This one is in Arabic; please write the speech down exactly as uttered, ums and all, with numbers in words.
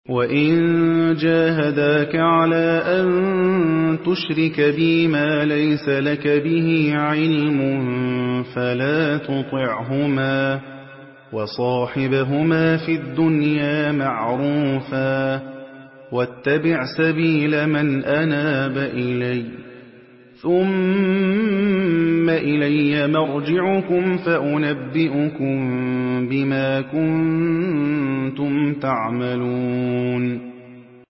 وَإِن جَاهَدَاكَ عَلَىٰ أَن تُشْرِكَ بِي مَا لَيْسَ لَكَ بِهِ عِلْمٌ فَلَا تُطِعْهُمَا ۖ وَصَاحِبْهُمَا فِي الدُّنْيَا مَعْرُوفًا ۖ وَاتَّبِعْ سَبِيلَ مَنْ أَنَابَ إِلَيَّ ۚ ثُمَّ إِلَيَّ مَرْجِعُكُمْ فَأُنَبِّئُكُم بِمَا كُنتُمْ تَعْمَلُونَ